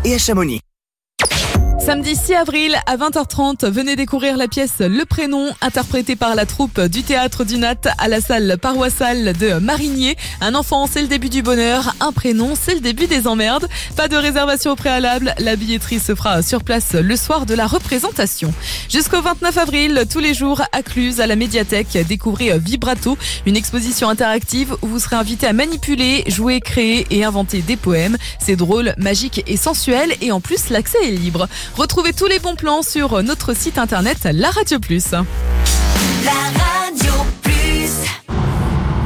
et à Chamonix. Samedi 6 avril à 20h30, venez découvrir la pièce Le Prénom, interprétée par la troupe du Théâtre du Nat à la salle paroissiale de Marigné. Un enfant, c'est le début du bonheur. Un prénom, c'est le début des emmerdes. Pas de réservation au préalable. La billetterie se fera sur place le soir de la représentation. Jusqu'au 29 avril, tous les jours à Cluse, à la médiathèque, découvrez Vibrato, une exposition interactive où vous serez invité à manipuler, jouer, créer et inventer des poèmes. C'est drôle, magique et sensuel et en plus l'accès est libre. Retrouvez tous les bons plans sur notre site internet La Radio Plus.